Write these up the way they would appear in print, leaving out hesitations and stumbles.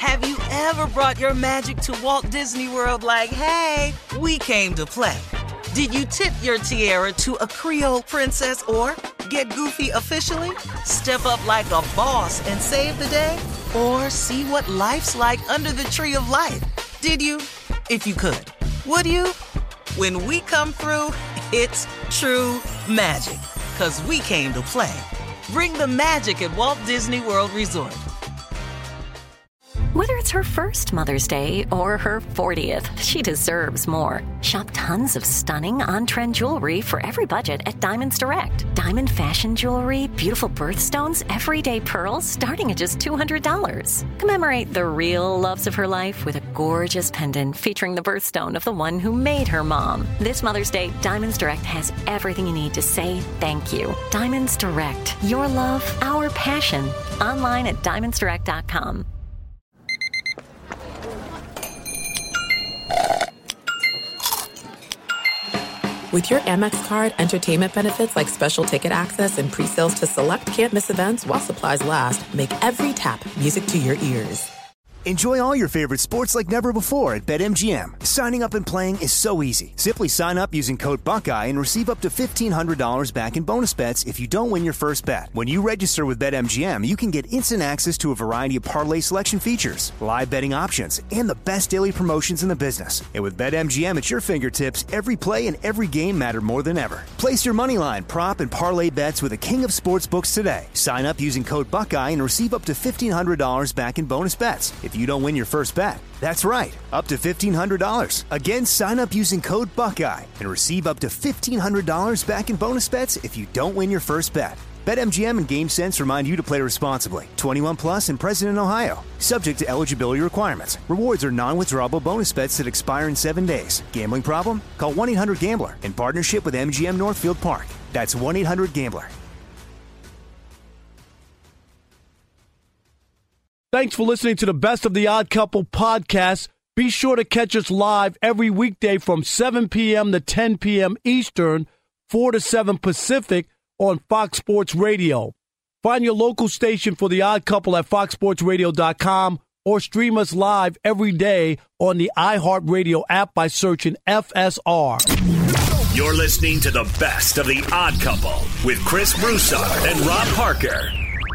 Have you ever brought your magic to Walt Disney World like, hey, we came to play? Did you tip your tiara to a Creole princess or get goofy officially? Step up like a boss and save the day? Or see what life's like under the tree of life? Did you? If you could. Would you? When we come through, it's true magic. 'Cause we came to play. Bring the magic at Walt Disney World Resort. Whether it's her first Mother's Day or her 40th, she deserves more. Shop tons of stunning on-trend jewelry for every budget at Diamonds Direct. Diamond fashion jewelry, beautiful birthstones, everyday pearls starting at just $200. Commemorate the real loves of her life with a gorgeous pendant featuring the birthstone of the one who made her mom. This Mother's Day, Diamonds Direct has everything you need to say thank you. Diamonds Direct. Your love, our passion. Online at diamondsdirect.com. With your Amex card, entertainment benefits like special ticket access and pre-sales to select can't-miss events while supplies last make every tap music to your ears. Enjoy all your favorite sports like never before at BetMGM. Signing up and playing is so easy. Simply sign up using code Buckeye and receive up to $1,500 back in bonus bets if you don't win your first bet. When you register with BetMGM, you can get instant access to a variety of parlay selection features, live betting options, and the best daily promotions in the business. And with BetMGM at your fingertips, every play and every game matter more than ever. Place your moneyline, prop, and parlay bets with the king of sportsbooks today. Sign up using code Buckeye and receive up to $1,500 back in bonus bets if you don't win your first bet. That's right, up to $1,500. Again, sign up using code Buckeye and receive up to $1,500 back in bonus bets if you don't win your first bet. BetMGM and GameSense remind you to play responsibly. 21 plus and present in Ohio. Subject to eligibility requirements. Rewards are non-withdrawable bonus bets that expire in 7 days. Gambling problem? Call 1-800-GAMBLER in partnership with MGM Northfield Park. That's 1-800-GAMBLER. Thanks for listening to the Best of the Odd Couple podcast. Be sure to catch us live every weekday from 7 p.m. to 10 p.m. Eastern, 4 to 7 Pacific on Fox Sports Radio. Find your local station for The Odd Couple at foxsportsradio.com or stream us live every day on the iHeartRadio app by searching FSR. You're listening to the Best of the Odd Couple with Chris Broussard and Rob Parker.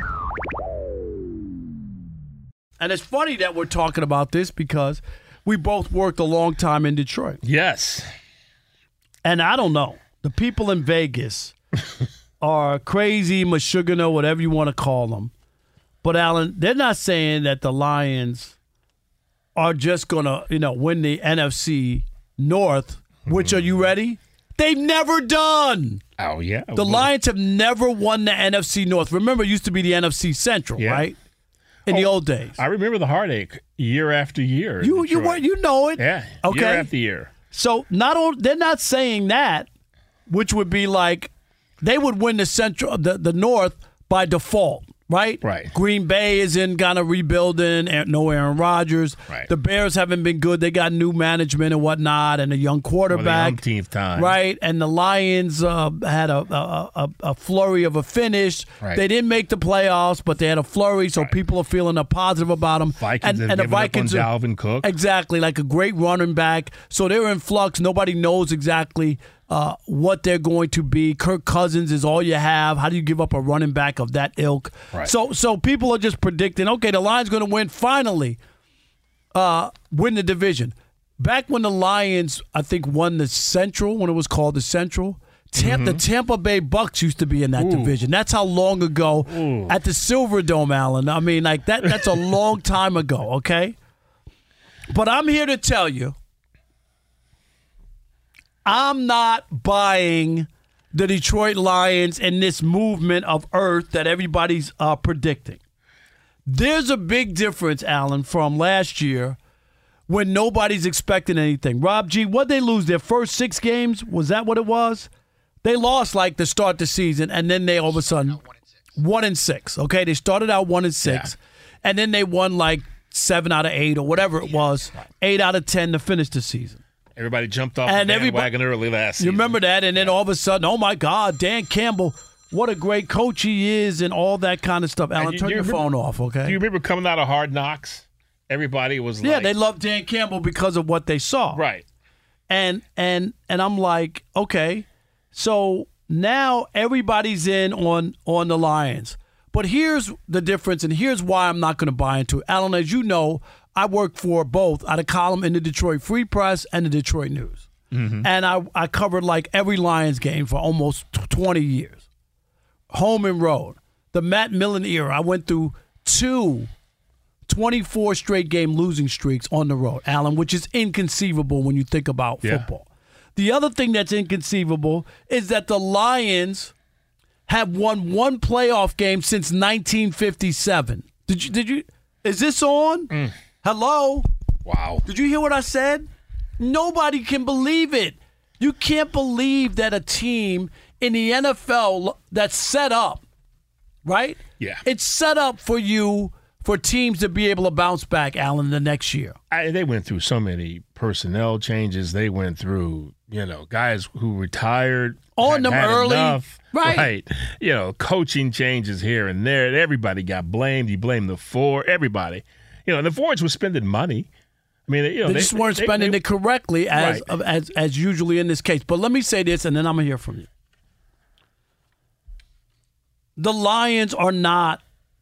And it's funny that we're talking about this because we both worked a long time in Detroit. Yes. And I don't know. The people in Vegas are crazy, mashugana, whatever you want to call them. But, Alan, they're not saying that the Lions are just going to, win the NFC North, which, are you ready? They've never done. Oh, yeah. The Lions have never won the NFC North. Remember, it used to be the NFC Central, right? In the old days. I remember the heartache year after year. You know it. Yeah. Okay. Year after year. So they're not saying that, which would be like they would win the Central, the North by default, right? Right. Green Bay is in kind of rebuilding, no Aaron Rodgers. Right. The Bears haven't been good. They got new management and whatnot, and a young quarterback. For the umpteenth time. Right. And the Lions had a flurry of a finish. Right. They didn't make the playoffs, but they had a flurry, so people are feeling positive about them. Vikings and the Vikings up on Dalvin Cook. Exactly, like a great running back. So they're in flux. Nobody knows exactly what they're going to be. Kirk Cousins is all you have. How do you give up a running back of that ilk? Right. So people are just predicting, okay, the Lions going to win finally, win the division. Back when the Lions, I think, won the Central, when it was called the Central, the Tampa Bay Bucks used to be in that division. That's how long ago at the Silverdome, Allen. I mean, like that's a long time ago, okay? But I'm here to tell you, I'm not buying the Detroit Lions and this movement of earth that everybody's predicting. There's a big difference, Alan, from last year when nobody's expecting anything. Rob G, what'd they lose? Their first 6 games? Was that what it was? They lost like to start the season, and then they all of a sudden 1-6. Okay, they started out 1-6, and then they won like 7 out of 8 or whatever it was, 8 out of 10 to finish the season. Everybody jumped off the bandwagon early last season. You remember that, and then all of a sudden, oh my God, Dan Campbell, what a great coach he is, and all that kind of stuff. Alan, turn your phone off, okay? Do you remember coming out of Hard Knocks? Everybody was like... Yeah, they loved Dan Campbell because of what they saw. Right. And I'm like, okay, so now everybody's in on the Lions. But here's the difference, and here's why I'm not going to buy into it. Alan, as you know, I work for both. I had a column in the Detroit Free Press and the Detroit News. Mm-hmm. And I covered like every Lions game for almost 20 years. Home and road. The Matt Millen era, I went through 2 24 straight game losing streaks on the road, Alan, which is inconceivable when you think about football. The other thing that's inconceivable is that the Lions have won 1 playoff game since 1957. Did you? Is this on? Hello? Wow. Did you hear what I said? Nobody can believe it. You can't believe that a team in the NFL that's set up, right? Yeah. It's set up for teams to be able to bounce back, Alan, the next year. They went through so many personnel changes. They went through, guys who retired on them early. Enough, right. Coaching changes here and there. Everybody got blamed. You blame the Ford. Everybody. And the Fords were spending money. I mean, they just weren't spending it correctly as usually in this case. But let me say this, and then I'm going to hear from you. The Lions are not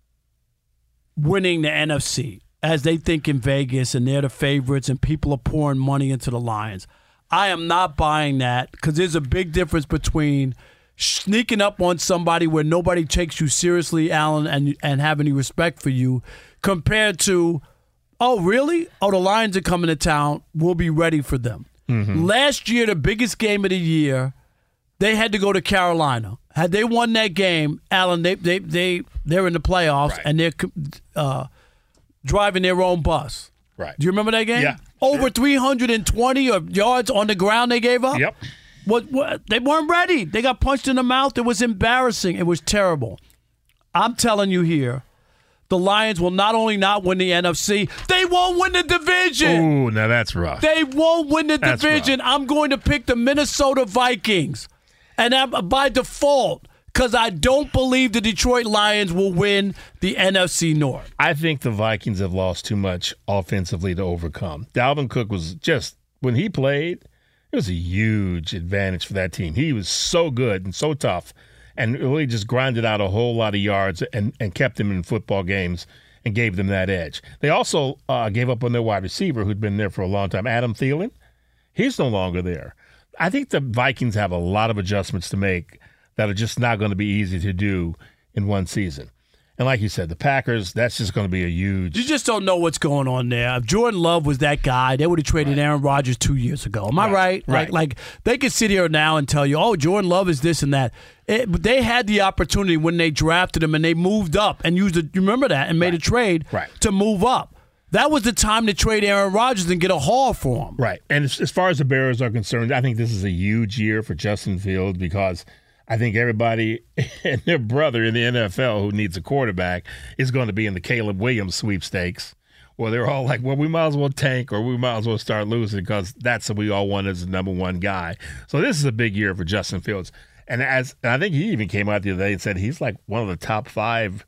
winning the NFC as they think in Vegas, and they're the favorites, and people are pouring money into the Lions. I am not buying that because there's a big difference between sneaking up on somebody where nobody takes you seriously, Alan, and have any respect for you, compared to, oh, really? Oh, the Lions are coming to town. We'll be ready for them. Mm-hmm. Last year, the biggest game of the year, they had to go to Carolina. Had they won that game, Alan, they're in the playoffs, right, and they're driving their own bus. Right. Do you remember that game? Yeah. Over sure. 320 yards on the ground they gave up? Yep. What, they weren't ready. They got punched in the mouth. It was embarrassing. It was terrible. I'm telling you here, the Lions will not only not win the NFC, they won't win the division. Ooh, now that's rough. They won't win the division. Rough. I'm going to pick the Minnesota Vikings. And by default, because I don't believe the Detroit Lions will win the NFC North. I think the Vikings have lost too much offensively to overcome. Dalvin Cook was just, when he played, it was a huge advantage for that team. He was so good and so tough and really just grinded out a whole lot of yards and kept them in football games and gave them that edge. They also gave up on their wide receiver who'd been there for a long time, Adam Thielen. He's no longer there. I think the Vikings have a lot of adjustments to make that are just not going to be easy to do in one season. And like you said, the Packers, that's just going to be a huge... You just don't know what's going on there. If Jordan Love was that guy, they would have traded Aaron Rodgers 2 years ago. Am I right? Right. Like they could sit here now and tell you, oh, Jordan Love is this and that. But they had the opportunity when they drafted him and they moved up and used it. You remember that? And made a trade to move up. That was the time to trade Aaron Rodgers and get a haul for him. Right. And as far as the Bears are concerned, I think this is a huge year for Justin Fields because I think everybody and their brother in the NFL who needs a quarterback is going to be in the Caleb Williams sweepstakes, where they're all like, well, we might as well tank or we might as well start losing because that's what we all want as the number one guy. So this is a big year for Justin Fields. And I think he even came out the other day and said he's like one of the top 5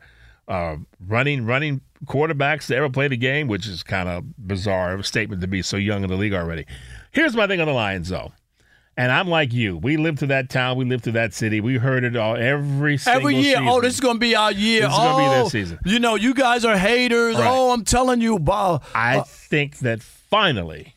running quarterbacks to ever play the game, which is kind of bizarre of a statement to be so young in the league already. Here's my thing on the Lions, though. And I'm like you. We lived through that town. We lived through that city. We heard it all every single year. season. Oh, this is going to be our year. This is going to be this season. You know, you guys are haters. Right. Oh, I'm telling you. I think that finally,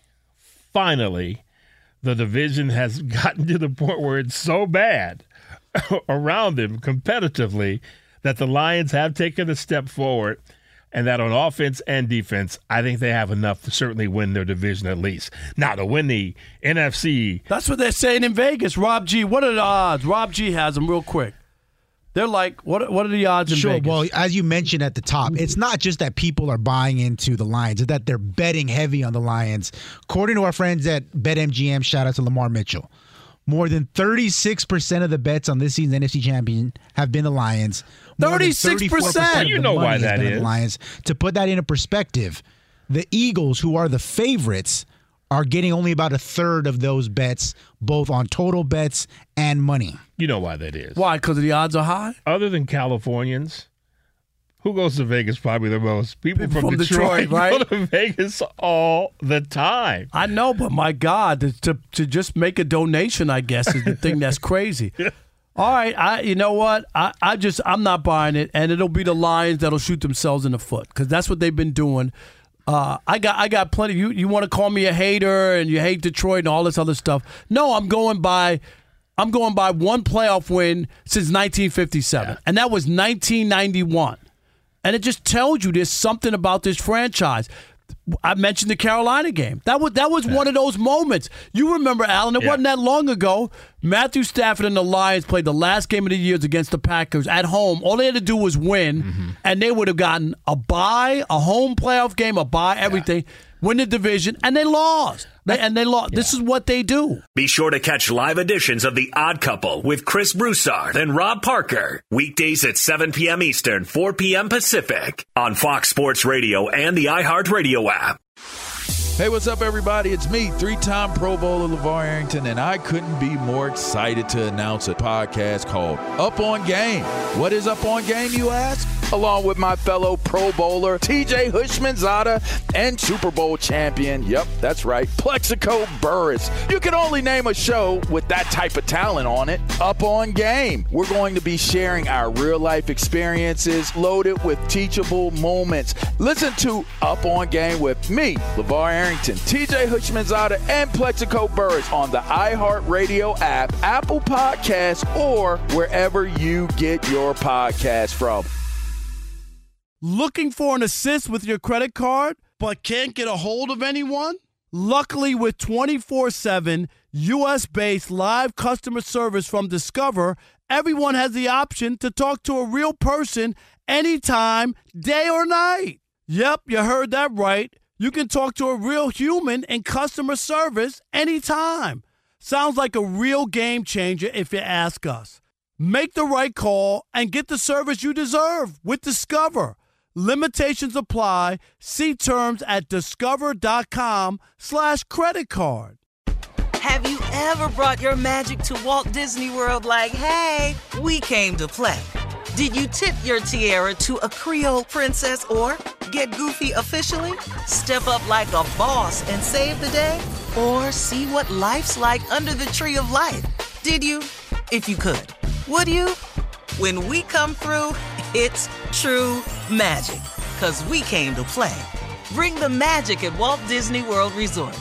the division has gotten to the point where it's so bad around them competitively that the Lions have taken a step forward, and that on offense and defense, I think they have enough to certainly win their division at least. Now, to win the NFC. That's what they're saying in Vegas. Rob G, what are the odds? Rob G has them real quick. They're like, what are the odds in Vegas? Sure, well, as you mentioned at the top, it's not just that people are buying into the Lions, it's that they're betting heavy on the Lions. According to our friends at BetMGM, shout out to Lamar Mitchell, more than 36% of the bets on this season's NFC champion have been the Lions. 36%. You know why that is. Lions. To put that into perspective, the Eagles, who are the favorites, are getting only about a third of those bets, both on total bets and money. You know why that is. Why? Because the odds are high? Other than Californians, Who goes to Vegas probably the most? People from Detroit, right? Go to Vegas all the time. I know, but my God, to just make a donation, I guess, is the thing that's crazy. All right, you know what? I'm not buying it, and it'll be the Lions that'll shoot themselves in the foot because that's what they've been doing. I got plenty. You want to call me a hater and you hate Detroit and all this other stuff? No, I'm going by one playoff win since 1957, and that was 1991. And it just tells you there's something about this franchise. I mentioned the Carolina game. That was one of those moments. You remember, Alan, it wasn't that long ago. Matthew Stafford and the Lions played the last game of the year against the Packers at home. All they had to do was win, and they would have gotten a bye, a home playoff game, a bye, everything, win the division, and they lost. They lost. This is what they do. Be sure to catch live editions of The Odd Couple with Chris Broussard and Rob Parker. Weekdays at 7 p.m. Eastern, 4 p.m. Pacific on Fox Sports Radio and the iHeartRadio app. Hey, what's up, everybody? It's me, three-time Pro Bowler LeVar Arrington, and I couldn't be more excited to announce a podcast called Up On Game. What is Up On Game, you ask? Along with my fellow Pro Bowler, TJ Houshmandzadeh, and Super Bowl champion, yep, that's right, Plexico Burress. You can only name a show with that type of talent on it. Up On Game. We're going to be sharing our real-life experiences loaded with teachable moments. Listen to Up On Game with me, LeVar Arrington, TJ Houshmandzadeh, and Plexico Burress on the iHeartRadio app, Apple Podcasts, or wherever you get your podcasts from. Looking for an assist with your credit card, but can't get a hold of anyone? Luckily, with 24/7 U.S.-based live customer service from Discover, everyone has the option to talk to a real person anytime, day or night. Yep, you heard that right. You can talk to a real human in customer service anytime. Sounds like a real game changer if you ask us. Make the right call and get the service you deserve with Discover. Limitations apply. See terms at discover.com/creditcard. Have you ever brought your magic to Walt Disney World like, hey, we came to play? Did you tip your tiara to a Creole princess or get goofy officially? Step up like a boss and save the day? Or see what life's like under the tree of life? Did you? If you could. Would you? When we come through, it's true magic. 'Cause we came to play. Bring the magic at Walt Disney World Resort.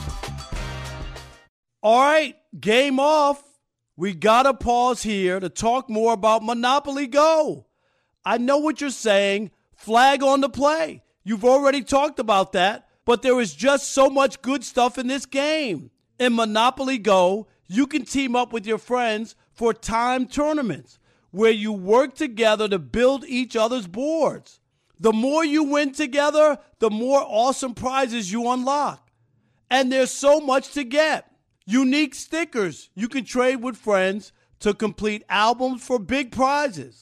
All right, game off. We gotta pause here to talk more about Monopoly Go. I know what you're saying. Flag on the play. You've already talked about that, but there is just so much good stuff in this game. In Monopoly Go, you can team up with your friends for timed tournaments where you work together to build each other's boards. The more you win together, the more awesome prizes you unlock. And there's so much to get. Unique stickers you can trade with friends to complete albums for big prizes.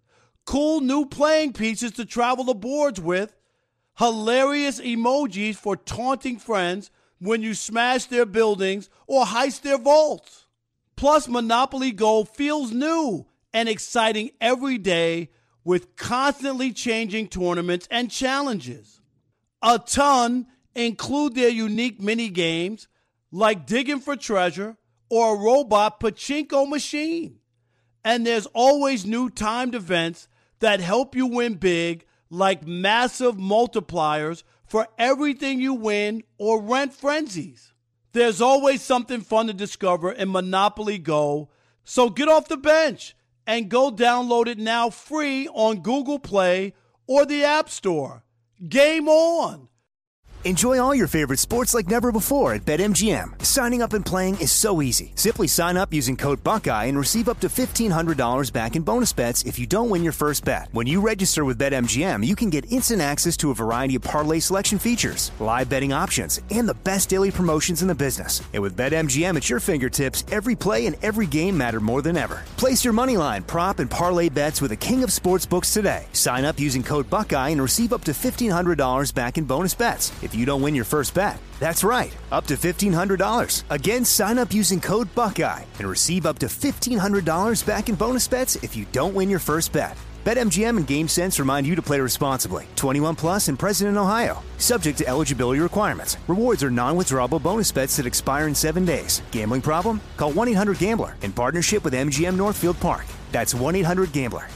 Cool new playing pieces to travel the boards with. Hilarious emojis for taunting friends when you smash their buildings or heist their vaults. Plus, Monopoly Go feels new and exciting every day with constantly changing tournaments and challenges. A ton include their unique mini games like digging for treasure or a robot pachinko machine. And there's always new timed events that help you win big, like massive multipliers for everything you win or rent frenzies. There's always something fun to discover in Monopoly Go, so get off the bench and go download it now free on Google Play or the App Store. Game on! Enjoy all your favorite sports like never before at BetMGM. Signing up and playing is so easy. Simply sign up using code Buckeye and receive up to $1,500 back in bonus bets if you don't win your first bet. When you register with BetMGM, you can get instant access to a variety of parlay selection features, live betting options, and the best daily promotions in the business. And with BetMGM at your fingertips, every play and every game matter more than ever. Place your moneyline, prop, and parlay bets with the king of sportsbooks today. Sign up using code Buckeye and receive up to $1,500 back in bonus bets if you don't win your first bet. That's right, up to $1,500. Again, sign up using code Buckeye and receive up to $1,500 back in bonus bets if you don't win your first bet. BetMGM and GameSense remind you to play responsibly. 21 plus and present in Ohio. Subject to eligibility requirements. Rewards are non-withdrawable bonus bets that expire in 7 days. Gambling problem? Call 1-800-GAMBLER in partnership with MGM Northfield Park. That's 1-800-GAMBLER.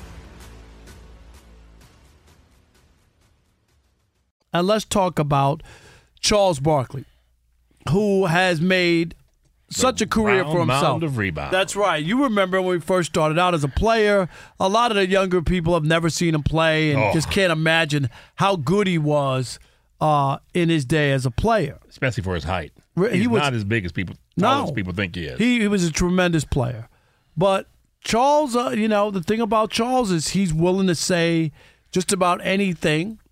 And let's talk about Charles Barkley, who has made such a career for himself. Mound of rebound. That's right. You remember when we first started out as a player, a lot of the younger people have never seen him play and just can't imagine how good he was in his day as a player. Especially for his height. He's not as big as people think he is. He was a tremendous player. But Charles, the thing about Charles is he's willing to say just about anything.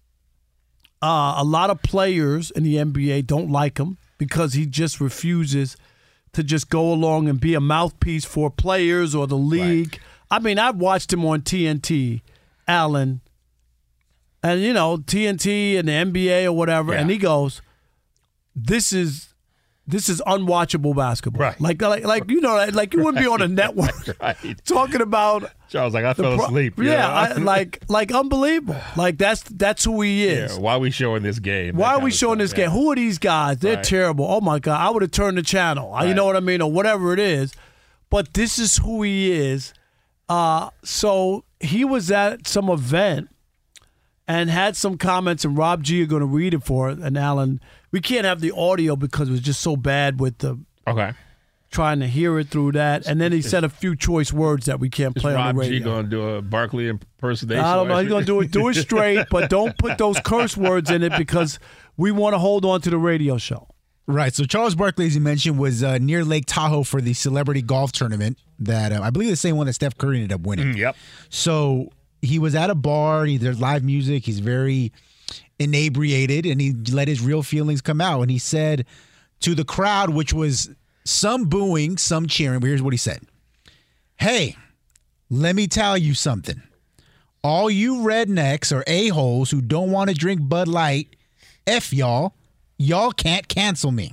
A lot of players in the NBA don't like him because he just refuses to just go along and be a mouthpiece for players or the league. Right. I mean, I've watched him on TNT, Allen, and, TNT and the NBA or whatever, and he goes, this is unwatchable basketball. Right. Like you wouldn't be on a network talking about. Charles, I fell asleep. Like unbelievable. Like that's who he is. Yeah, why are we showing this game? Why are we showing this game? Who are these guys? They're terrible. Oh my God, I would have turned the channel. You know what I mean, or whatever it is. But this is who he is. So he was at some event and had some comments, and Rob G are going to read it for it. And Alan, we can't have the audio because it was just so bad with the trying to hear it through that. And then he said a few choice words that we can't play on the radio. Is Rob G going to do a Barkley impersonation? I don't know. He's going to do it straight, but don't put those curse words in it because we want to hold on to the radio show. Right. So Charles Barkley, as you mentioned, was near Lake Tahoe for the celebrity golf tournament that I believe the same one that Steph Curry ended up winning. Yep. So he was at a bar. There's live music. He's very inebriated, and he let his real feelings come out. And he said to the crowd, which was some booing, some cheering, but here's what he said. Hey, let me tell you something. All you rednecks or a-holes who don't want to drink Bud Light, F y'all can't cancel me.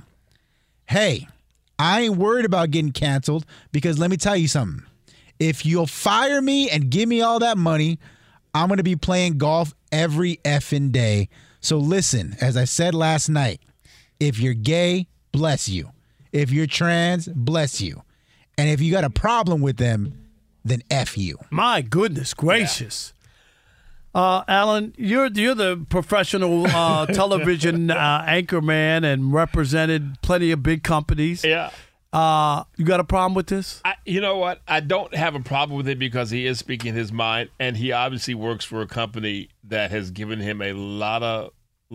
Hey, I ain't worried about getting canceled because let me tell you something. If you'll fire me and give me all that money, I'm going to be playing golf every effing day. So listen, as I said last night, if you're gay, bless you. If you're trans, bless you. And if you got a problem with them, then F you. My goodness gracious. Yeah. Alan, you're the professional television anchor man and represented plenty of big companies. Yeah. You got a problem with this? You know what? I don't have a problem with it because he is speaking his mind, and he obviously works for a company that has given him a lot of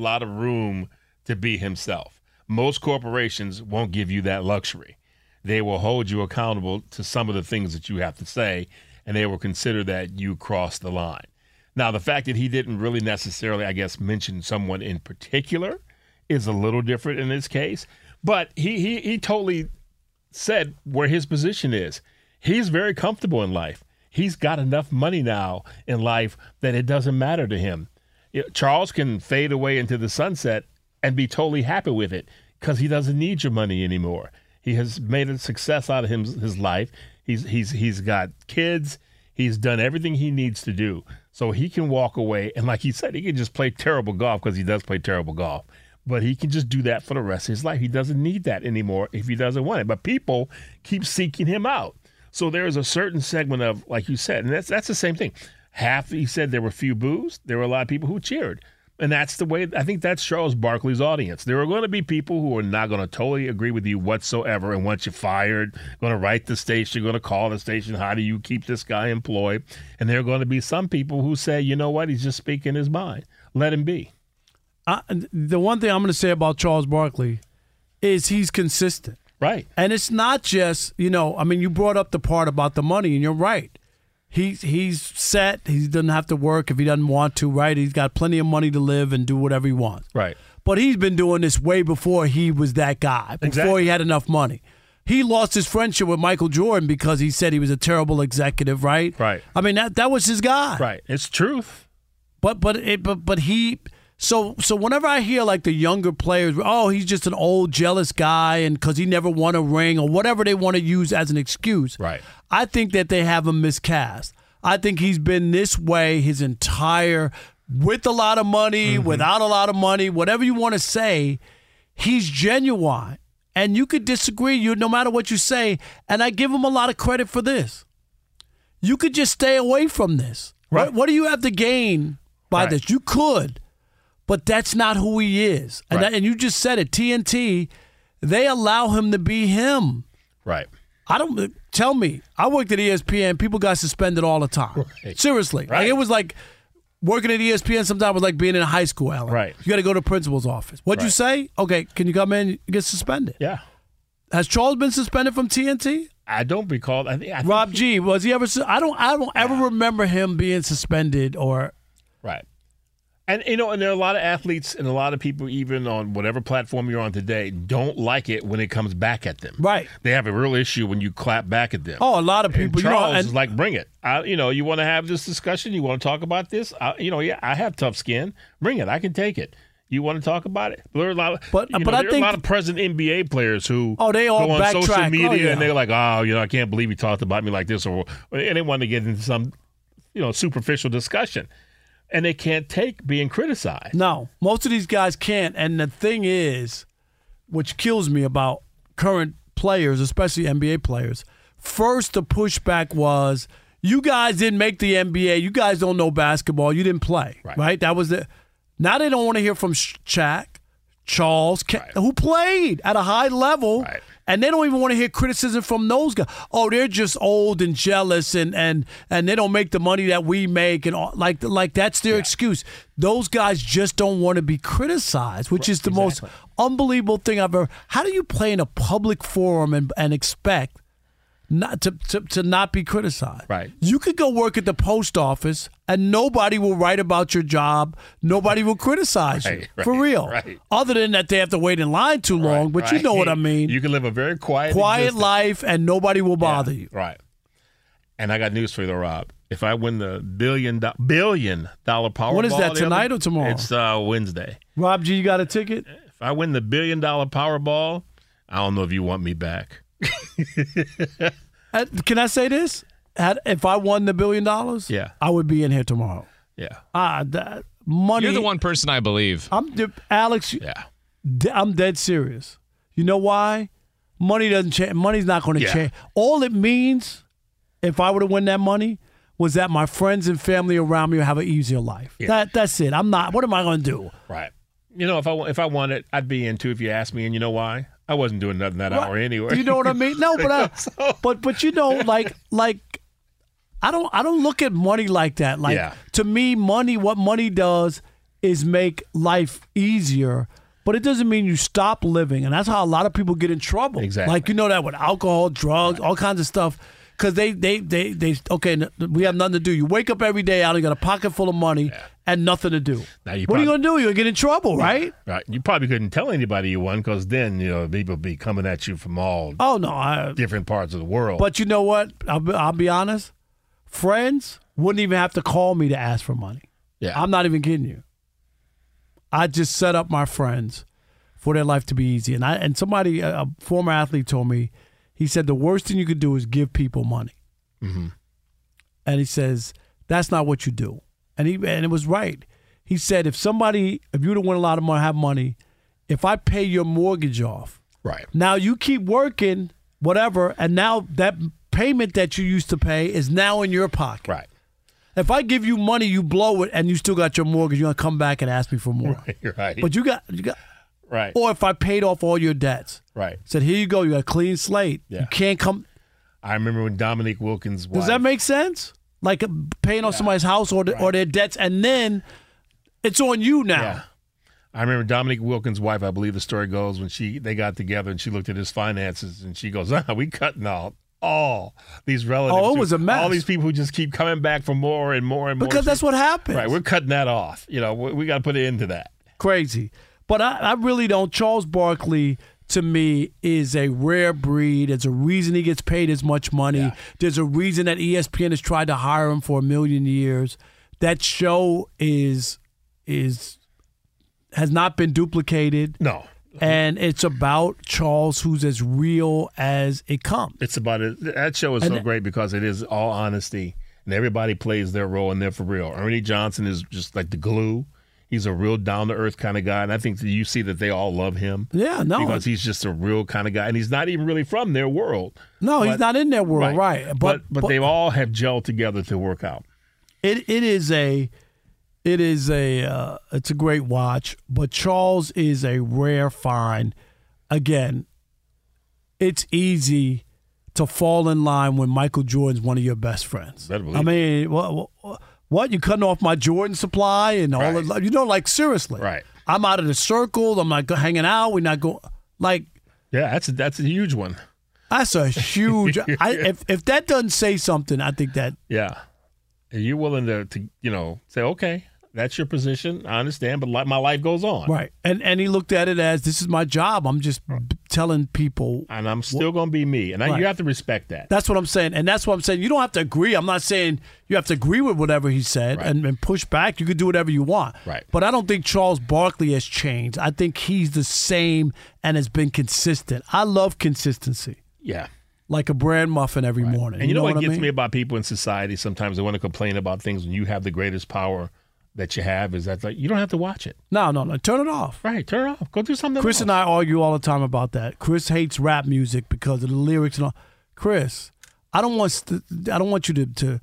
room to be himself. Most corporations won't give you that luxury. They will hold you accountable to some of the things that you have to say, and they will consider that you crossed the line. Now, the fact that he didn't really necessarily, I guess, mention someone in particular is a little different in this case, but he totally said where his position is. He's very comfortable in life. He's got enough money now in life that it doesn't matter to him. Charles can fade away into the sunset and be totally happy with it because he doesn't need your money anymore. He has made a success out of his life. He's got kids. He's done everything he needs to do. So he can walk away. And like he said, he can just play terrible golf because he does play terrible golf. But he can just do that for the rest of his life. He doesn't need that anymore if he doesn't want it. But people keep seeking him out. So there is a certain segment of, like you said, and that's the same thing. He said there were few boos. There were a lot of people who cheered. And that's the way, I think that's Charles Barkley's audience. There are going to be people who are not going to totally agree with you whatsoever and want you fired, going to write the station, going to call the station, how do you keep this guy employed? And there are going to be some people who say, you know what, he's just speaking his mind. Let him be. The one thing I'm going to say about Charles Barkley is he's consistent. Right. And it's not just, you brought up the part about the money, and you're right. He's set. He doesn't have to work if he doesn't want to, right? He's got plenty of money to live and do whatever he wants. Right. But he's been doing this way before he was that guy, before he had enough money. He lost his friendship with Michael Jordan because he said he was a terrible executive, right? Right. I mean, that was his guy. Right. It's truth. But he... So whenever I hear like the younger players, oh, he's just an old jealous guy and because he never won a ring or whatever they want to use as an excuse, right? I think that they have him miscast. I think he's been this way his entire, with a lot of money, without a lot of money, whatever you want to say, he's genuine. And you could disagree, no matter what you say, and I give him a lot of credit for this. You could just stay away from this. Right. What do you have to gain by this? You could, but that's not who he is. And, and you just said it, TNT, they allow him to be him. Right. Tell me, I worked at ESPN, people got suspended all the time. Right. Seriously. Right. Like, it was like working at ESPN sometimes was like being in high school, Alan. Right. You got to go to the principal's office. What'd you say? Okay, can you come in? You get suspended. Yeah. Has Charles been suspended from TNT? I don't recall. I think Rob G, was he ever? I don't ever remember him being suspended or. Right. And, and there are a lot of athletes and a lot of people, even on whatever platform you're on today, don't like it when it comes back at them. Right. They have a real issue when you clap back at them. Oh, a lot of people. And Charles is like, bring it. You want to have this discussion? You want to talk about this? I have tough skin. Bring it. I can take it. You want to talk about it? There are a lot of, but there I are think a lot of present NBA players who they all go on backtrack. social media and they're like, I can't believe he talked about me like this, and they want to get into some, superficial discussion, and they can't take being criticized. No, most of these guys can't. And the thing is, which kills me about current players, especially NBA players, first the pushback was, you guys didn't make the NBA. You guys don't know basketball. You didn't play. Right? That was the. Now they don't want to hear from Shaq, Charles, who played at a high level, and they don't even want to hear criticism from those guys. Oh, they're just old and jealous, and they don't make the money that we make, and all, like that's their excuse. Those guys just don't want to be criticized, which is the most unbelievable thing I've ever. How do you play in a public forum and expect not to not be criticized? Right. You could go work at the post office and nobody will write about your job. Nobody will criticize you. For real. Right. Other than that, they have to wait in line too long, but you know what I mean. You can live a very quiet life and nobody will bother you. Right. And I got news for you, though, Rob. If I win the $1 billion Powerball. What is that, tonight or tomorrow? It's Wednesday. Rob G, you got a ticket? If I win the $1 billion Powerball, I don't know if you want me back. Can I say this? If I won the $1 billion, I would be in here tomorrow. Yeah. Money. You're the one person I believe. Alex. Yeah. I'm dead serious. You know why? Money doesn't change. Money's not going to change. All it means, if I were to win that money, was that my friends and family around me will have an easier life. Yeah. That's it. I'm not. What am I going to do? Right. If I won it, I'd be in too. If you ask me, and you know why? I wasn't doing nothing that hour anyway. You know what I mean? No, but but like I don't look at money like that. To me, what money does is make life easier, but it doesn't mean you stop living, and that's how a lot of people get in trouble. Exactly. Like that with alcohol, drugs, all kinds of stuff. Because they we have nothing to do. You wake up every day out, you got a pocket full of money and nothing to do. What are you going to do? You're going to get in trouble, right? Right. You probably couldn't tell anybody you won because then, people be coming at you from all different parts of the world. But you know what? I'll be honest. Friends wouldn't even have to call me to ask for money. Yeah. I'm not even kidding you. I just set up my friends for their life to be easy. And somebody, a former athlete told me, he said the worst thing you could do is give people money. Mm-hmm. And he says, that's not what you do. And it was right. He said, if you would have won a lot of money, have money, if I pay your mortgage off, right now you keep working, whatever, and now that payment that you used to pay is now in your pocket. Right. If I give you money, you blow it, and you still got your mortgage, you're going to come back and ask me for more. Right. But you got right. Or if I paid off all your debts. Right. Said, here you go, you got a clean slate. Yeah. You can't come. I remember when Dominique Wilkins' wife. Does that make sense? Like paying off somebody's house or their debts, and then it's on you now. Yeah. I remember Dominique Wilkins' wife, I believe the story goes, when they got together and she looked at his finances and she goes, we cutting out all these relatives. Oh, it was a mess. All these people who just keep coming back for more and more and more. Because that's what happens. Right. We're cutting that off. We got to put an end to that. Crazy. But I really don't. Charles Barkley, to me, is a rare breed. There's a reason he gets paid as much money. Yeah. There's a reason that ESPN has tried to hire him for 1 million years. That show has not been duplicated. No. And it's about Charles, who's as real as it comes. It's about it. That show is so great because it is all honesty. and everybody plays their role, and they're for real. Ernie Johnson is just like the glue. He's a real down-to-earth kind of guy, and I think that you see that they all love him. Yeah, no. Because he's just a real kind of guy, and he's not even really from their world. No, he's not in their world, right. But they all have gelled together to work out. It's a great watch, but Charles is a rare find. Again, it's easy to fall in line when Michael Jordan's one of your best friends. I mean, what? You cutting off my Jordan supply and all that? Like seriously. Right. I'm out of the circle. I'm not hanging out. We're not going. Like. Yeah, that's a huge one. That's a huge. If that doesn't say something, I think that. Yeah. Are you willing to say, okay, that's your position. I understand, but my life goes on. Right. And he looked at it as, this is my job. I'm just telling people. And I'm still going to be me. And you have to respect that. That's what I'm saying. And that's what I'm saying. You don't have to agree. I'm not saying you have to agree with whatever he said and push back. You can do whatever you want. Right. But I don't think Charles Barkley has changed. I think he's the same and has been consistent. I love consistency. Yeah. Like a bran muffin every morning. And you know what gets me about people in society? Sometimes they want to complain about things when you have the greatest power that you have is that you don't have to watch it. No. Turn it off. Right, turn it off. Go do something Chris else. and I argue all the time about that. Chris hates rap music because of the lyrics and all. Chris, I don't want you to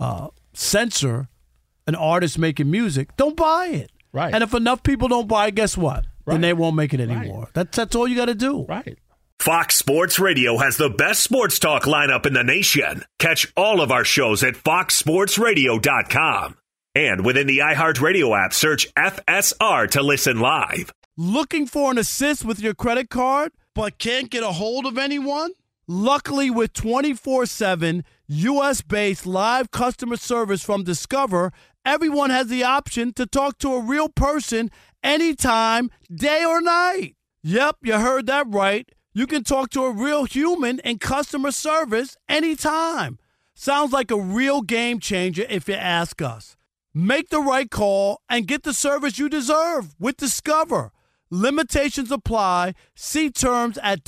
censor an artist making music. Don't buy it. Right. And if enough people don't buy it, guess what? Then they won't make it anymore. Right. That's all you got to do. Right. Fox Sports Radio has the best sports talk lineup in the nation. Catch all of our shows at foxsportsradio.com. And within the iHeartRadio app, search FSR to listen live. Looking for an assist with your credit card, but can't get a hold of anyone? Luckily, with 24/7 U.S.-based live customer service from Discover, everyone has the option to talk to a real person anytime, day or night. Yep, you heard that right. You can talk to a real human in customer service anytime. Sounds like a real game changer if you ask us. Make the right call and get the service you deserve with Discover. Limitations apply. See terms at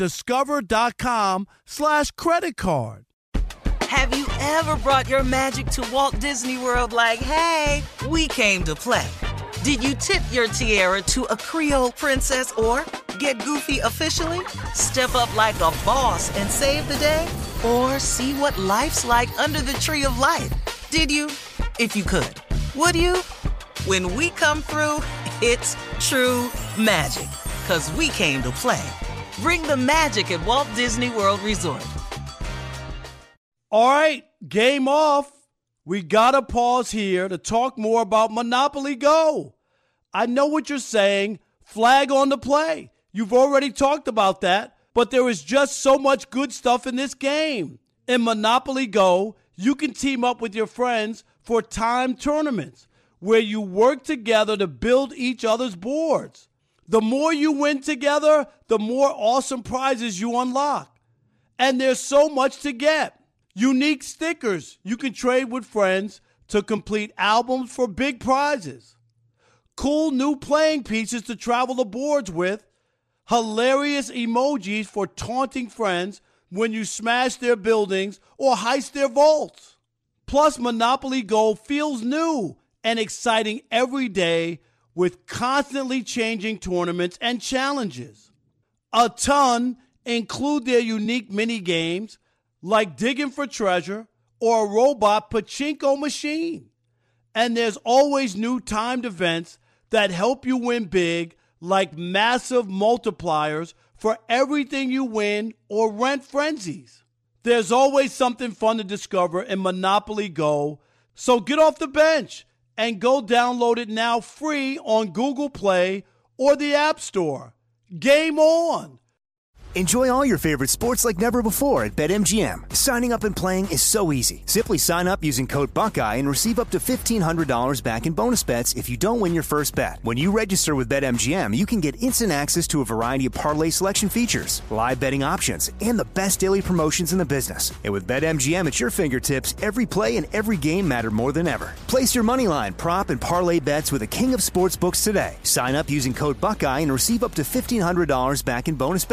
discover.com/credit card. Have you ever brought your magic to Walt Disney World like, hey, we came to play? Did you tip your tiara to a Creole princess or get goofy officially? Step up like a boss and save the day? Or see what life's like under the tree of life? Did you? If you could. Would you? When we come through, it's true magic. 'Cause we came to play. Bring the magic at Walt Disney World Resort. All right, game off. We gotta pause here to talk more about Monopoly Go. I know what you're saying. Flag on the play. You've already talked about that, but there is just so much good stuff in this game. In Monopoly Go, you can team up with your friends for timed tournaments where you work together to build each other's boards. The more you win together, the more awesome prizes you unlock. And there's so much to get. Unique stickers you can trade with friends to complete albums for big prizes. Cool new playing pieces to travel the boards with. Hilarious emojis for taunting friends when you smash their buildings or heist their vaults. Plus, Monopoly Go feels new and exciting every day with constantly changing tournaments and challenges. A ton include their unique mini games like digging for treasure or a robot pachinko machine. And there's always new timed events that help you win big, like massive multipliers for everything you win or rent frenzies. There's always something fun to discover in Monopoly Go, so get off the bench and go download it now free on Google Play or the App Store. Game on! Enjoy all your favorite sports like never before at BetMGM. Signing up and playing is so easy. Simply sign up using code Buckeye and receive up to $1,500 back in bonus bets if you don't win your first bet. When you register with BetMGM, you can get instant access to a variety of parlay selection features, live betting options, and the best daily promotions in the business. And with BetMGM at your fingertips, every play and every game matter more than ever. Place your moneyline, prop, and parlay bets with the king of sportsbooks today. Sign up using code Buckeye and receive up to $1,500 back in bonus bets.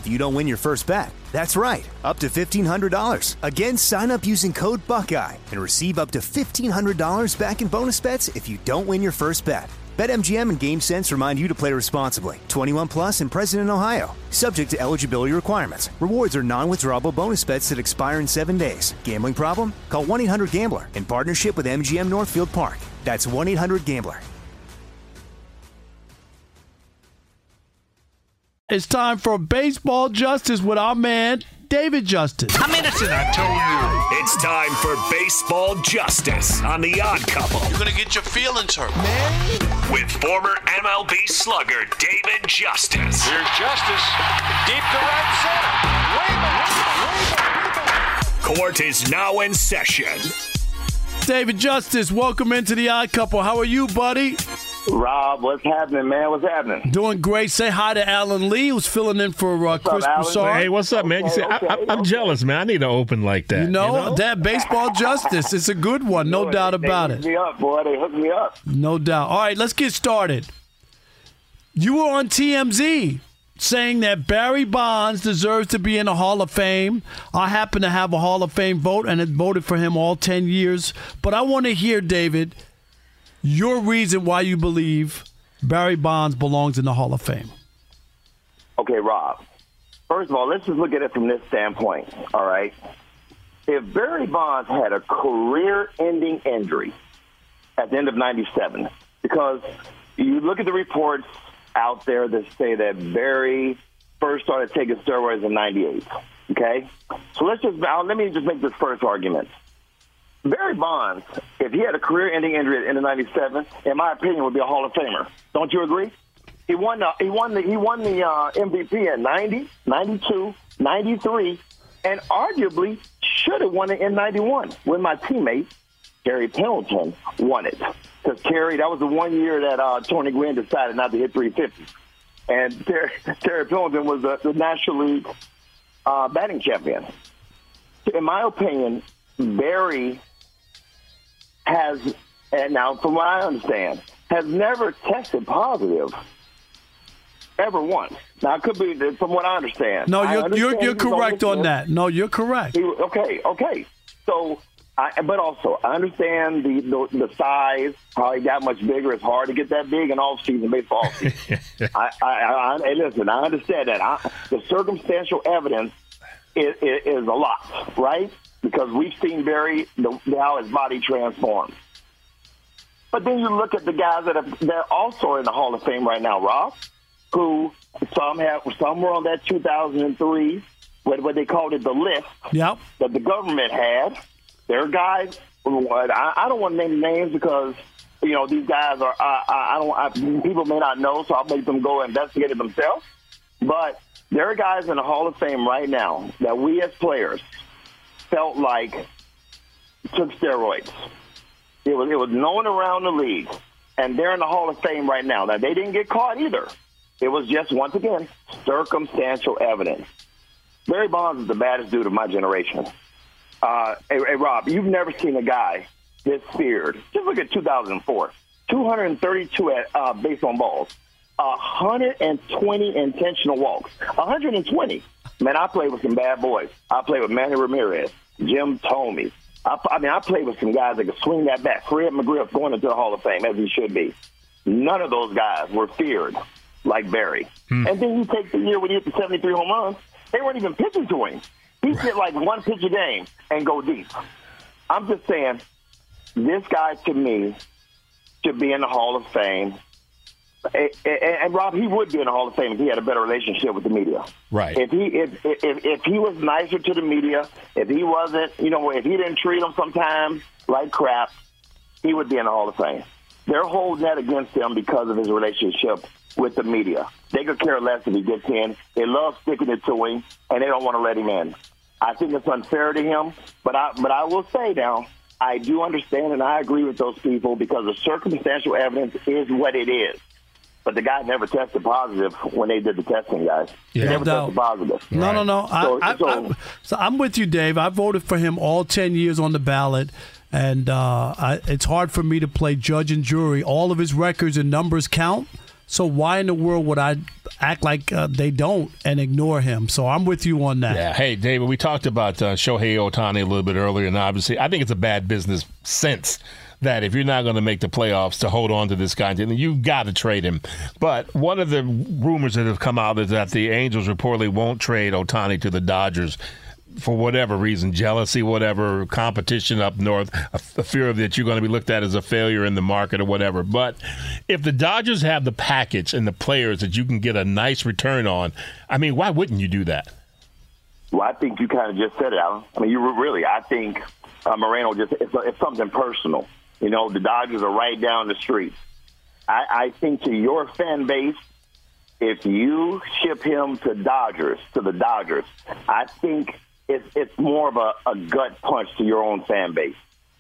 if you don't win your first bet. That's right, up to $1,500. Again, sign up using code Buckeye and receive up to $1,500 back in bonus bets if you don't win your first bet. BetMGM and GameSense remind you to play responsibly. 21 plus and present in Ohio. Subject to eligibility requirements. Rewards are non-withdrawable bonus bets that expire in 7 days. Gambling problem? Call 1-800-GAMBLER in partnership with MGM Northfield Park. That's 1-800-GAMBLER. It's time for Baseball Justice with our man, David Justice. I'm innocent, I told you. It's time for Baseball Justice on The Odd Couple. You're going to get your feelings hurt. Man. With former MLB slugger David Justice. Here's Justice. Deep to right center. Court is now in session. David Justice, welcome into The Odd Couple. How are you, buddy? Rob, what's happening, man? What's happening? Doing great. Say hi to Alan Lee, who's filling in for Chris Broussard. Hey, what's up, man? I'm jealous, man. I need to open like that. You know? That Baseball Justice. It's a good one, no doubt about it. They hooked me up, boy. They hooked me up. No doubt. All right, let's get started. You were on TMZ saying that Barry Bonds deserves to be in the Hall of Fame. I happen to have a Hall of Fame vote and had voted for him all 10 years. But I want to hear, David, your reason why you believe Barry Bonds belongs in the Hall of Fame. Okay, Rob. First of all, let's just look at it from this standpoint, all right? If Barry Bonds had a career-ending injury at the end of 97, because you look at the reports out there that say that Barry first started taking steroids in 98, okay? So let me just make this first argument. Barry Bonds, if he had a career-ending injury at the end of 97, in my opinion, would be a Hall of Famer. Don't you agree? He won the MVP in 90, 92, 93, and arguably should have won it in 91 when my teammate, Gary Pendleton, won it. Because that was the 1 year that Tony Gwynn decided not to hit 350. And Terry Pendleton was the National League batting champion. In my opinion, Barry has, and now from what I understand, has never tested positive ever once. Now, it could be from what I understand. No, you're correct on that. No, you're correct. Okay. So, but also, I understand the size, how he got much bigger. It's hard to get that big in off-season baseball. Hey, listen, I understand that. The circumstantial evidence is a lot, right? Because we've seen Barry, how his body transforms. But then you look at the guys that also are in the Hall of Fame right now, Rob, who some were on that 2003, what they called it, the list that the government had. There are guys, I don't want to name names because, these guys are, people may not know, so I'll make them go investigate it themselves. But there are guys in the Hall of Fame right now that we as players felt like took steroids. It was known around the league, and they're in the Hall of Fame right now. Now, they didn't get caught either. It was just, once again, circumstantial evidence. Barry Bonds is the baddest dude of my generation. Hey, Rob, you've never seen a guy this feared. Just look at 2004. 232 base on balls. 120 intentional walks. 120. Man, I played with some bad boys. I played with Manny Ramirez, Jim Thome. I played with some guys that could swing that bat. Fred McGriff going into the Hall of Fame, as he should be. None of those guys were feared like Barry. And then you take the year when he hit the 73 home runs, they weren't even pitching to him. He hit like one pitch a game and go deep. I'm just saying, this guy, to me, should be in the Hall of Fame. And Rob, he would be in the Hall of Fame if he had a better relationship with the media. Right. If he was nicer to the media, if he wasn't, if he didn't treat them sometimes like crap, he would be in the Hall of Fame. They're holding that against him because of his relationship with the media. They could care less if he gets in. They love sticking it to him, and they don't want to let him in. I think it's unfair to him, but I will say now, I do understand and I agree with those people because the circumstantial evidence is what it is. But the guy never tested positive when they did the testing, guys. Yeah. He never tested positive. No. So I'm with you, Dave. I voted for him all 10 years on the ballot, and it's hard for me to play judge and jury. All of his records and numbers count, So why in the world would I act like they don't and ignore him? So I'm with you on that. Yeah. Hey, David, we talked about Shohei Ohtani a little bit earlier, and obviously I think it's a bad business sense that if you're not going to make the playoffs to hold on to this guy, then you've got to trade him. But one of the rumors that have come out is that the Angels reportedly won't trade Ohtani to the Dodgers for whatever reason, jealousy, whatever, competition up north, a fear of that you're going to be looked at as a failure in the market or whatever. But if the Dodgers have the package and the players that you can get a nice return on, I mean, why wouldn't you do that? Well, I think you kind of just said it, Alan. I mean, I think Moreno it's something personal. You know, the Dodgers are right down the street. I think to your fan base, if you ship him to the Dodgers, I think it's more of a gut punch to your own fan base.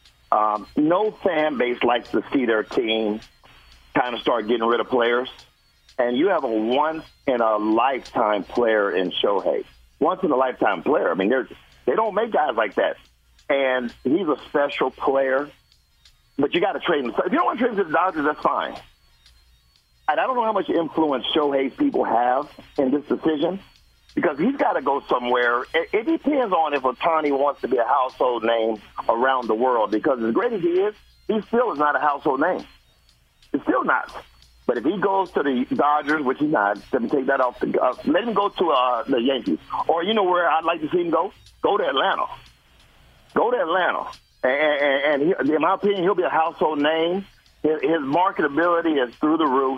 No fan base likes to see their team kind of start getting rid of players. And you have a once-in-a-lifetime player in Shohei. Once-in-a-lifetime player. I mean, they don't make guys like that. And he's a special player. But you got to trade him. If you don't want to trade him to the Dodgers, that's fine. And I don't know how much influence Shohei's people have in this decision, because he's got to go somewhere. It depends on if Ohtani wants to be a household name around the world, because as great as he still is not a household name. He's still not. But if he goes to the Dodgers, which he's not, let me take that off. Let him go to the Yankees. Or you know where I'd like to see him go? Go to Atlanta. Go to Atlanta. And in my opinion, he'll be a household name. His marketability is through the roof.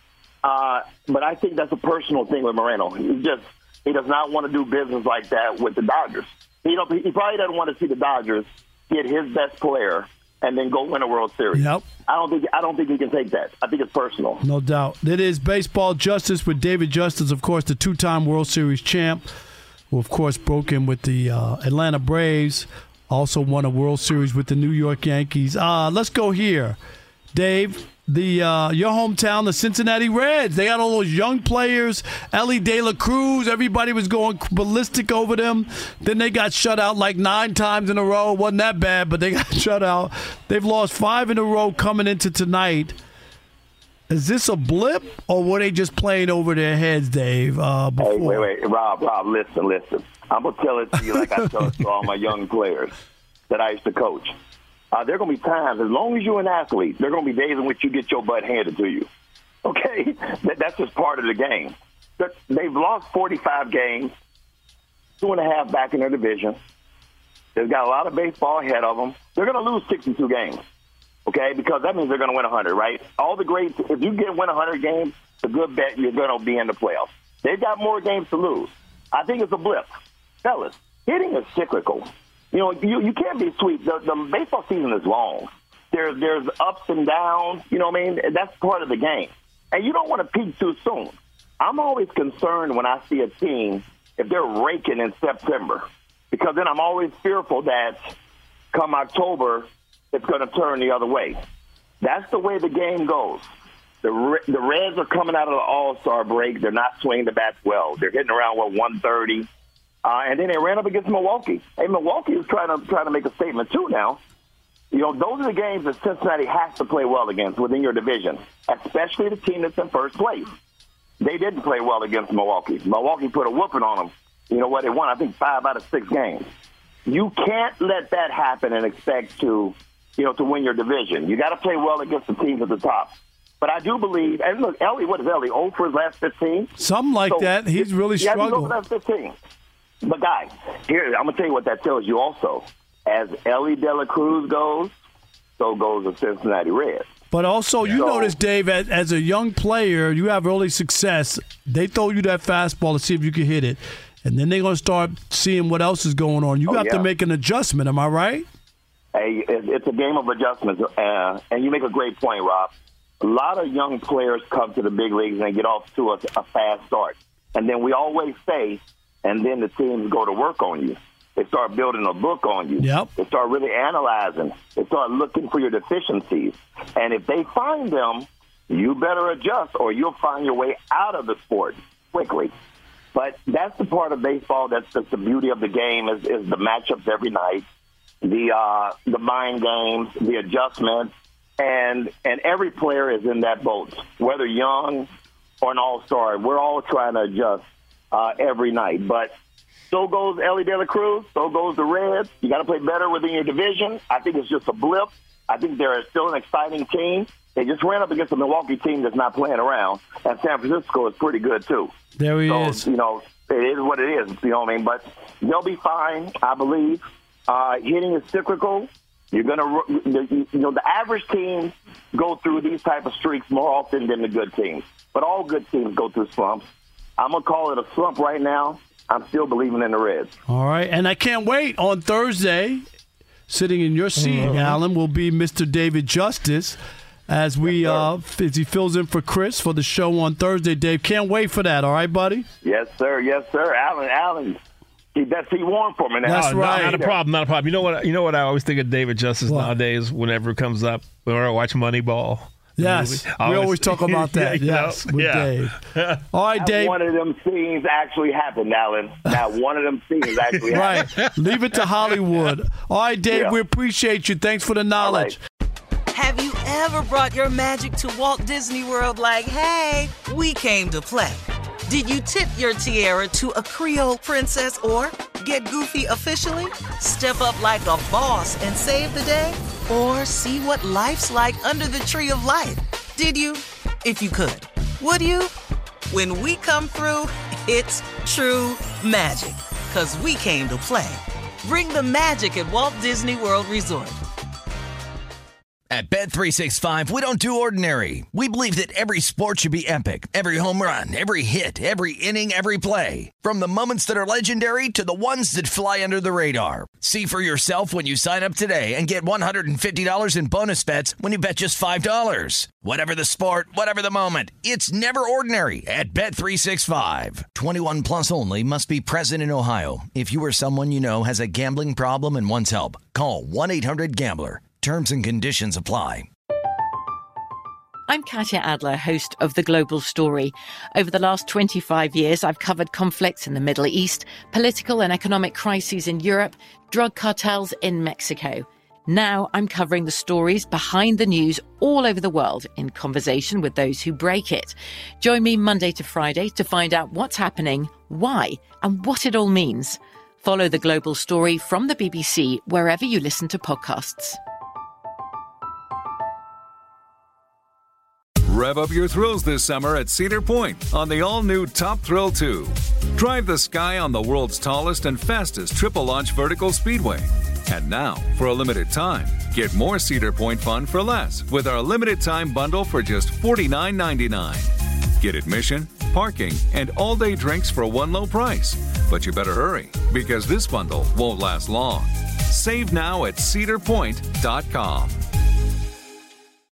But I think that's a personal thing with Moreno. He does not want to do business like that with the Dodgers. He probably doesn't want to see the Dodgers get his best player and then go win a World Series. Yep. I don't think he can take that. I think it's personal. No doubt. It is Baseball Justice with David Justice, of course, the two-time World Series champ, who, of course, broke in with the Atlanta Braves. Also won a World Series with the New York Yankees. Let's go here, Dave. Your hometown, the Cincinnati Reds. They got all those young players. Elly De La Cruz. Everybody was going ballistic over them. Then they got shut out like 9 times in a row. Wasn't that bad, but they got shut out. They've lost 5 in a row coming into tonight. Is this a blip, or were they just playing over their heads, Dave? Before? Hey, wait. Rob, listen. I'm going to tell it to you like I tell it to all my young players that I used to coach. There are going to be times, as long as you're an athlete, there are going to be days in which you get your butt handed to you. Okay? That's just part of the game. They've lost 45 games, 2.5 back in their division. They've got a lot of baseball ahead of them. They're going to lose 62 games. Okay? Because that means they're going to win 100, right? All the greats, if you win 100 games, it's a good bet you're going to be in the playoffs. They've got more games to lose. I think it's a blip. Fellas, hitting is cyclical. You know, you can't be sweet. The baseball season is long. There's ups and downs. You know what I mean? That's part of the game. And you don't want to peak too soon. I'm always concerned when I see a team, if they're raking in September, because then I'm always fearful that come October, it's going to turn the other way. That's the way the game goes. The Reds are coming out of the All-Star break. They're not swinging the bats well. They're hitting around, 130. And then they ran up against Milwaukee. Hey, Milwaukee is trying to make a statement, too, now. You know, those are the games that Cincinnati has to play well against within your division, especially the team that's in first place. They didn't play well against Milwaukee. Milwaukee put a whooping on them. You know what? They won, I think, 5 out of 6 games. You can't let that happen and expect to win your division. You got to play well against the teams at the top. But I do believe, and look, Elly, what is Elly, 0 for his last 15? Something like that. He's really struggled. Yeah, he's 0 for his last 15. But, guys, here, I'm going to tell you what that tells you also. As Elly De La Cruz goes, so goes the Cincinnati Reds. But also, you notice, Dave, as a young player, you have early success. They throw you that fastball to see if you can hit it. And then they're going to start seeing what else is going on. You have to make an adjustment. Am I right? Hey, it's a game of adjustments. And you make a great point, Rob. A lot of young players come to the big leagues and they get off to a fast start. And then we always say, and then the teams go to work on you. They start building a book on you. Yep. They start really analyzing. They start looking for your deficiencies. And if they find them, you better adjust or you'll find your way out of the sport quickly. But that's the part of baseball that's the beauty of the game is the matchups every night, the mind games, the adjustments. And every player is in that boat, whether young or an all-star. We're all trying to adjust every night. But so goes Ellie De La Cruz, so goes the Reds. You got to play better within your division. I think it's just a blip. I think they're still an exciting team. They just ran up against a Milwaukee team that's not playing around, and San Francisco is pretty good, too. There he is. You know, it is what it is, you know what I mean? But they'll be fine, I believe. Hitting is cyclical. You're going to, the average teams go through these type of streaks more often than the good teams. But all good teams go through slumps. I'm going to call it a slump right now. I'm still believing in the Reds. All right, and I can't wait. On Thursday, sitting in your seat, Alan, will be Mr. David Justice as as he fills in for Chris for the show on Thursday. Dave, can't wait for that. All right, buddy? Yes, sir. Yes, sir. Alan. That's he warned for me now. That's right. Not a problem. You know what I always think of David Justice nowadays whenever it comes up when I watch Moneyball. Yes, we always talk about that. Yes, with Dave. All right, Dave. One of them scenes actually happened, Alan. Now, one of them scenes actually happened. Right. Leave it to Hollywood. All right, Dave, we appreciate you. Thanks for the knowledge. Have you ever brought your magic to Walt Disney World like, hey, we came to play? Did you tip your tiara to a Creole princess or get goofy officially? Step up like a boss and save the day? Or see what life's like under the tree of life? Did you? If you could. Would you? When we come through, it's true magic. 'Cause we came to play. Bring the magic at Walt Disney World Resort. At Bet365, we don't do ordinary. We believe that every sport should be epic. Every home run, every hit, every inning, every play. From the moments that are legendary to the ones that fly under the radar. See for yourself when you sign up today and get $150 in bonus bets when you bet just $5. Whatever the sport, whatever the moment, it's never ordinary at Bet365. 21 plus only. Must be present in Ohio. If you or someone you know has a gambling problem and wants help, call 1-800-GAMBLER. Terms and conditions apply. I'm Katya Adler, host of The Global Story. Over the last 25 years, I've covered conflicts in the Middle East, political and economic crises in Europe, drug cartels in Mexico. Now I'm covering the stories behind the news all over the world in conversation with those who break it. Join me Monday to Friday to find out what's happening, why, and what it all means. Follow The Global Story from the BBC wherever you listen to podcasts. Rev up your thrills this summer at Cedar Point on the all-new Top Thrill 2. Drive the sky on the world's tallest and fastest triple-launch vertical speedway. And now, for a limited time, get more Cedar Point fun for less with our limited-time bundle for just $49.99. Get admission, parking, and all-day drinks for one low price. But you better hurry, because this bundle won't last long. Save now at cedarpoint.com.